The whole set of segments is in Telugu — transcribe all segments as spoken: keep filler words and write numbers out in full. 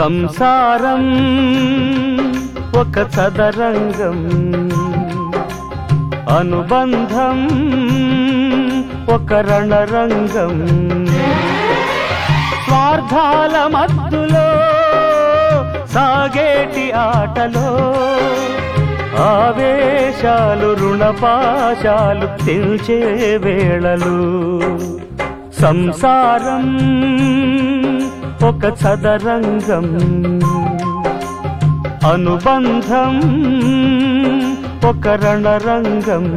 సంసారం ఒక చదరంగం, అనుబంధం ఒక రణరంగం. స్వార్థాల మత్తులో సాగేటి ఆటలో ఆవేశాలు రుణపాశాలు తెల్చే వేళలు. సంసారం ఒక చదరంగం, అనుబంధం ఒక రణరంగం.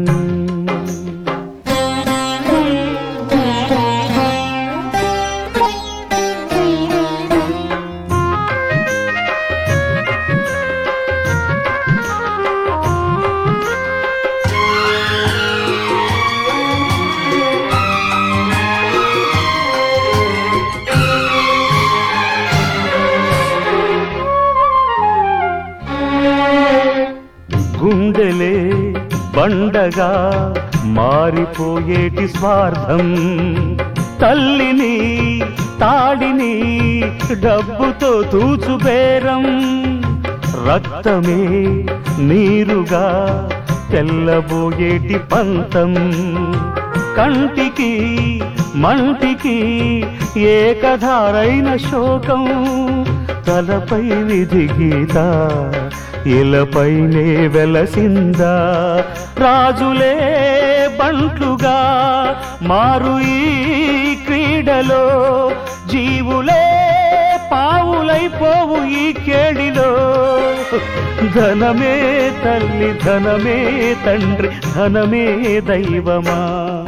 గుండెలే బండగా మారిపోయేటి స్వార్థం, తల్లిని తాడిని డబ్బుతో తూచుబేరం. రక్తమే నీరుగా తెల్లబోయేటి పంతం, కంటికి మంటికి ఏకధారైన శోకం. తలపై విధి గీత ఇలపైనే వెలసిందా, రాజులే బంట్లుగా మారు ఈ క్రీడలో. జీవులే పావులైపోవు ఈ కేడిలో. ధనమే తల్లి ధనమే తండ్రి ధనమే దైవమా.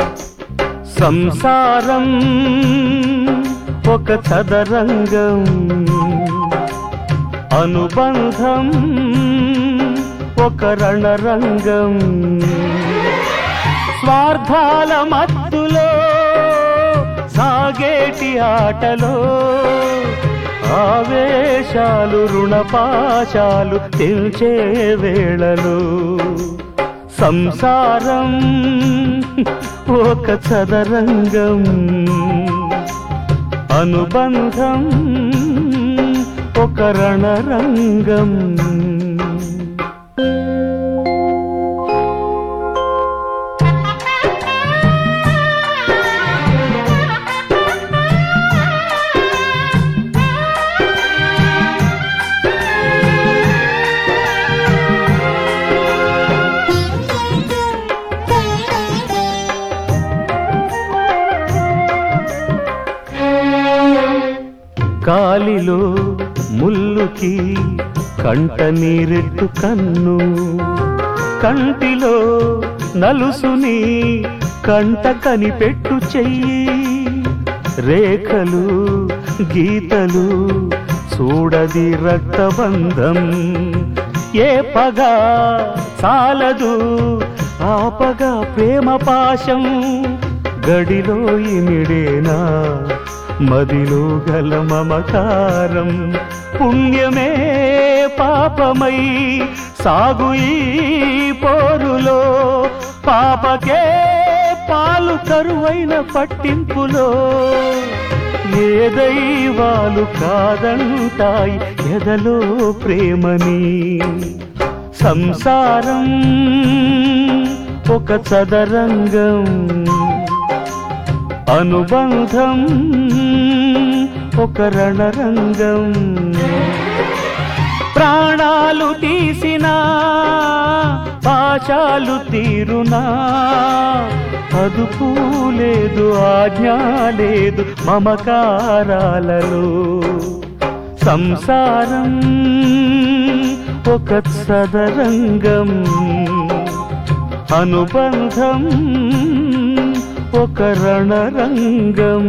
సంసారం ఒక చదరంగం, అనుబంధం ఒక రణరంగం. స్వార్థాల మత్తులో సాగేటి ఆటలో ఆవేశాలు రుణపాశాలు తెల్చే వేళలు. సంసారం ఒక చదరంగం, అనుబంధం ఒక రణరంగం. కాలిలో ముల్లుకి కంట నీరెట్టు కన్ను, కంటిలో నలుసుని కంట కనిపెట్టు చెయ్యి. రేఖలు గీతలు చూడది రక్తబంధం, ఏ పగా చాలదు ఆపగా ప్రేమ పాశం. గడిలో ఇమిడేనా మదిలో గల మమకారం, పుణ్యమే పాపమై సాగు ఈ పోరులో. పాపకే పాలు కరువైన పట్టింపులో, ఏ దైవాలు కాదంటాయి ఎదలో ప్రేమని. సంసారం ఒక చదరంగం, అనుబంధం ఒక రణరంగం. ప్రాణాలు తీసినా పాశాలు తీరునా, అదుపు లేదు ఆజ్ఞ లేదు మమకారాలలో. సంసారం ఒక చదరంగం, అనుబంధం ఒక రణరంగం.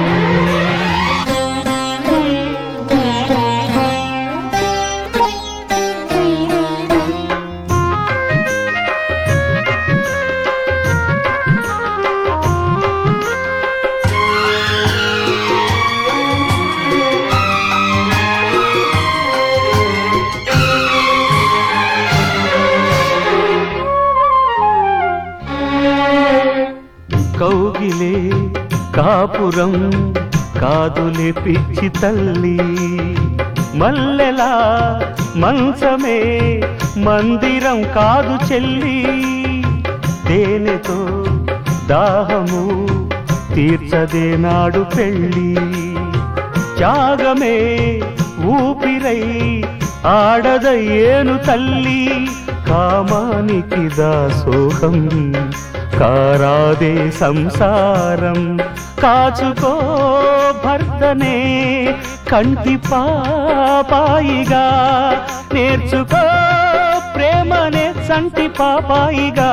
కౌగిలే కాపురం కాదులే పిచ్చి తల్లి, మల్లెలా మంచమే మందిరం కాదు చెల్లి, తేనెతో దాహము తీర్చదే నాడు పెళ్ళి, త్యాగమే ఊపిరై ఆడదయ్యేను తల్లి, కామానికి దాసోహం కారాదే సంసారం, కాచుకో భర్తనే కంటి పాపాయిగా, నేర్చుకో ప్రేమనే సంటి పాపాయిగా,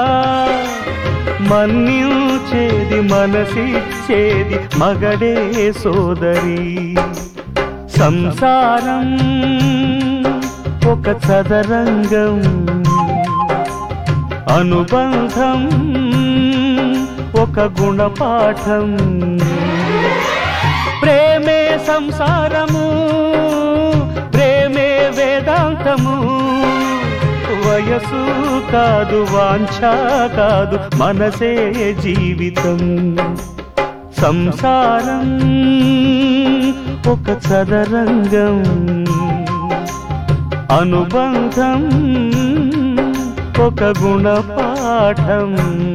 మన్నించేది మనసిచ్చేది మగడే సోదరి, సంసారం ఒక చదరంగం, అనుబంధం ఒక గుణపాఠం, ప్రేమే సంసారము ప్రేమే వేదాంతము, వయసు కాదు వాంఛ కాదు మనసే జీవితం, సంసారం ఒక చదరంగం, అనుబంధం ఒక గుణపాఠం.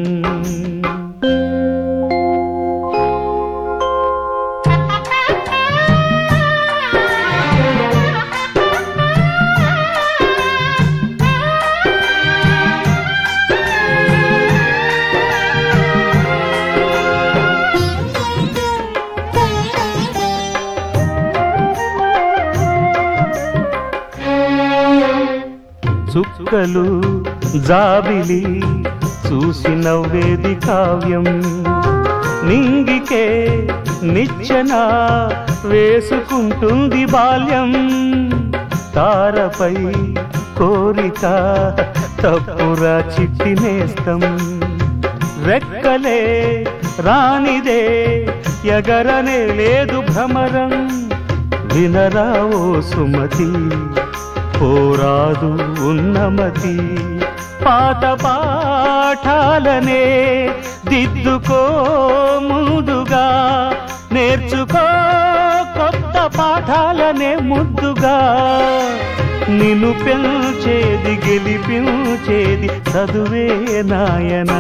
చుక్కలు జాబిలి చూసి నవ్వేది కావ్యం, నింగికే నిచ్చెన వేసుకుంటుంది బాల్యం, తారపై కోరిక తప్పురా చిట్టి నేస్తం, రెక్కలే రానిదే ఎగరనే లేదు భ్రమరం, వినరావో సుమతి పోరాదు ఉన్నమతి, పాత పాఠాలనే దిద్దుకో ముందుగా, నేర్చుకో కొత్త పాఠాలనే ముద్దుగా, నిన్ను పెంచేది గెలిపించేది చదువే నాయనా,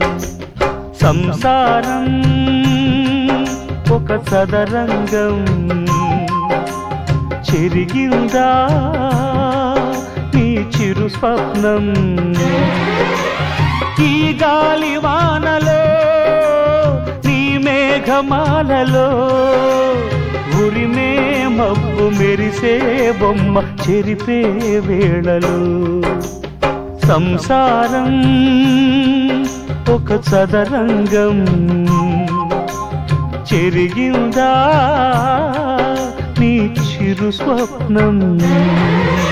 సంసారం ఒక చదరంగం, చెరిగిందా నీ చిరు స్వప్నం, ఈ గాలి వానలో నీ మేఘమాలలో, ఉరిమే మబ్బు మెరిసే బొమ్మ చెరిపే వేళలో, సంసారం ఒక చదరంగం, చెరిగిందా నీ చిరు స్వప్నం.